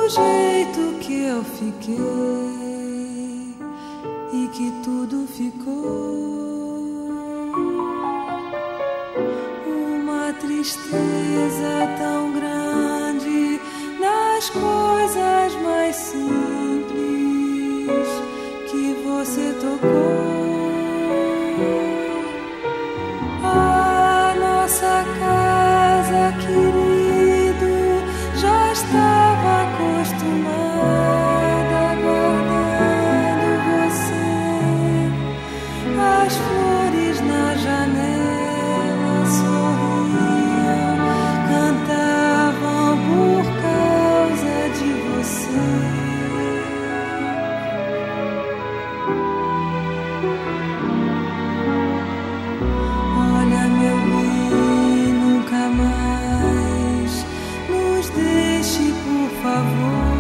jeito que eu fiquei e que tudo ficou uma tristeza tão grande nas coisas mais simples que você tocou. A nossa casa, querido, já estava acostumada guardando você. As flores na janela sorriam, cantavam por causa de você. Olha, meu bem, nunca mais nos deixe, por favor.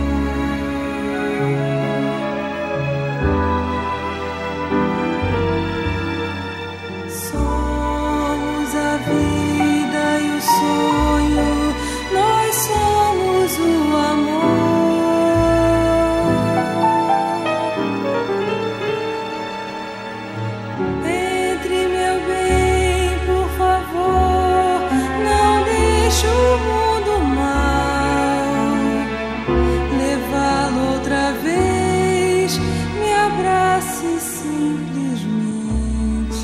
Somos a vida e o sonho, nós somos o amor. Entre, meu bem, por favor, não deixe o mundo mal levá-lo outra vez. Me abrace simplesmente.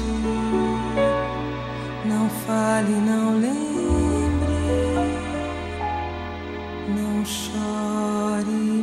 Não fale, não lembre, não chore.